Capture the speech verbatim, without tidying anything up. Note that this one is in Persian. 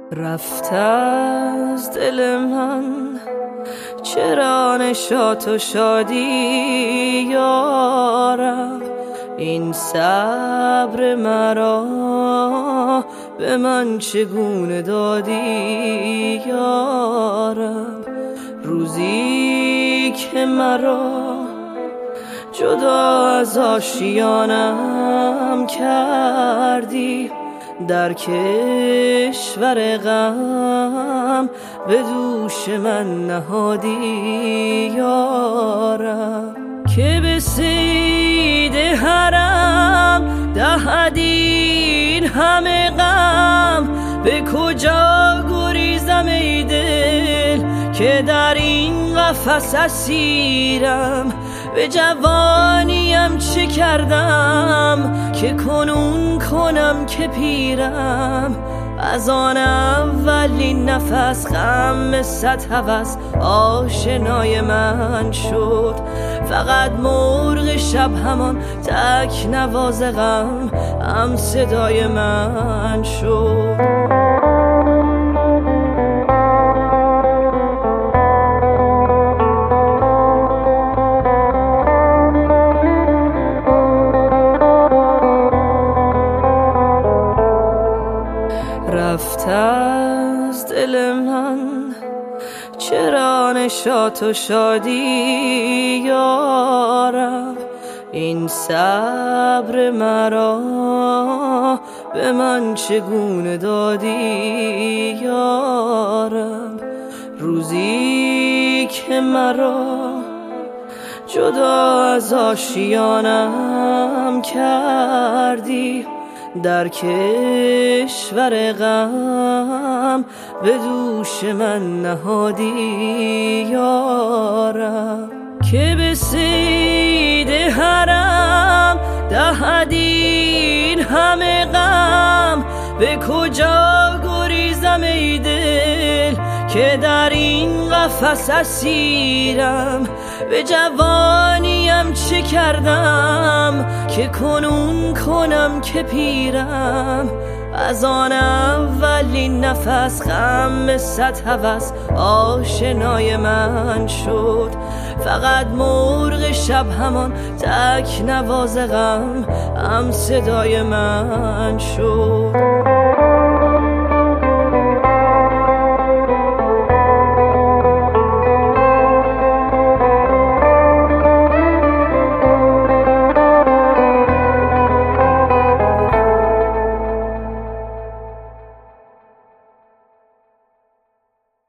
رفت از دل من چرا نشاط و شادی یارب، این صبر مرا به من چگونه دادی یارب. روزی که مرا جدا از آشیانم کردی، در کشور غم به دوش من نهادی یارب. که به صید حرم دهدین همه غم، به کجا گریزم ای دل که در این قفس اسیرم. به جوانیم چه کردم که کنون کنم که پیرم. از آن اولین نفس غم صد هوس آشنای من شد، فقط مرغ شب همان تک نواز غم هم صدای من شد. رفت از دل من چرا نشاط و شادی یارب، این صبر مرا به من چگونه دادی یارب. روزی که مرا جدا از آشیانم کردی، در کشور غم به دوش من نهادی یارب. که به صید حرم دهدین همه غم، به کجا گریزم ای دل که در این قفس اسیرم. به جوانیم چه کردم که کنون کنم که پیرم. از آن اولین نفس غم صد هوس آشنای من شد، فقط مرغ شب همان تک نواز غم هم صدای من شد.